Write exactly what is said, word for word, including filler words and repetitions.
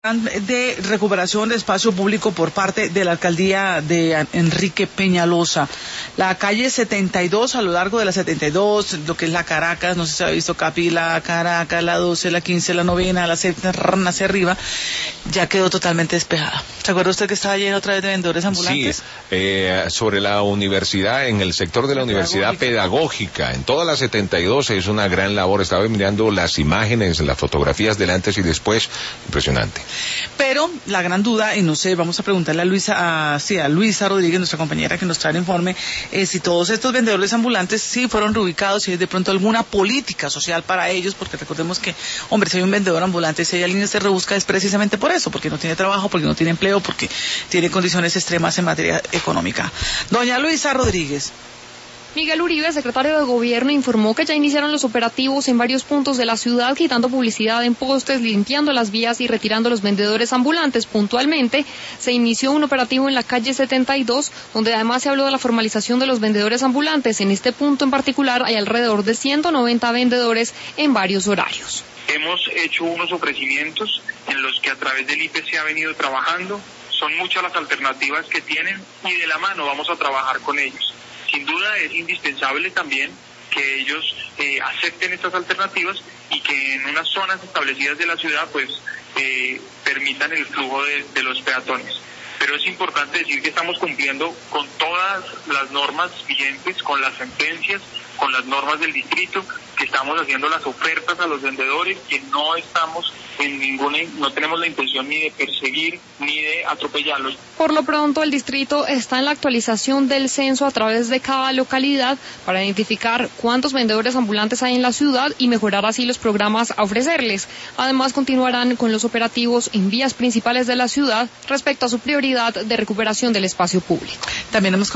De recuperación de espacio público por parte de la alcaldía de Enrique Peñalosa. La calle setenta y dos, a lo largo de la setenta y dos, lo que es la Caracas, no sé si se ha visto Capi, la Caracas, la doce, la quince, la novena, la séptima, hacia arriba, ya quedó totalmente despejada. ¿Se acuerda usted que estaba lleno otra vez de vendedores ambulantes? Sí, eh, sobre la universidad, en el sector de la, la universidad pedagógica. pedagógica, en toda la setenta y dos es una gran labor. Estaba mirando las imágenes, las fotografías del antes y después, impresionante. Pero la gran duda, y no sé, vamos a preguntarle a Luisa, a, sí, a Luisa Rodríguez, nuestra compañera que nos trae el informe, eh, si todos estos vendedores ambulantes sí fueron reubicados, si hay de pronto alguna política social para ellos, porque recordemos que, hombre, si hay un vendedor ambulante, si hay alguien que se rebusca es precisamente por eso, porque no tiene trabajo, porque no tiene empleo, porque tiene condiciones extremas en materia económica. Doña Luisa Rodríguez. Miguel Uribe, secretario de Gobierno, informó que ya iniciaron los operativos en varios puntos de la ciudad, quitando publicidad en postes, limpiando las vías y retirando los vendedores ambulantes. Puntualmente, se inició un operativo en la calle setenta y dos, donde además se habló de la formalización de los vendedores ambulantes. En este punto en particular hay alrededor de ciento noventa vendedores en varios horarios. Hemos hecho unos ofrecimientos en los que a través del I P se ha venido trabajando. Son muchas las alternativas que tienen y de la mano vamos a trabajar con ellos. Sin duda es indispensable también que ellos eh, acepten estas alternativas y que en unas zonas establecidas de la ciudad pues eh, permitan el flujo de, de los peatones. Pero es importante decir que estamos cumpliendo con todas las normas vigentes, con las sentencias, con las normas del distrito, que estamos haciendo las ofertas a los vendedores, que no estamos en ninguna, no tenemos la intención ni de perseguir ni de atropellarlos. Por lo pronto, el distrito está en la actualización del censo a través de cada localidad para identificar cuántos vendedores ambulantes hay en la ciudad y mejorar así los programas a ofrecerles. Además, continuarán con los operativos en vías principales de la ciudad respecto a su prioridad de recuperación del espacio público. También hemos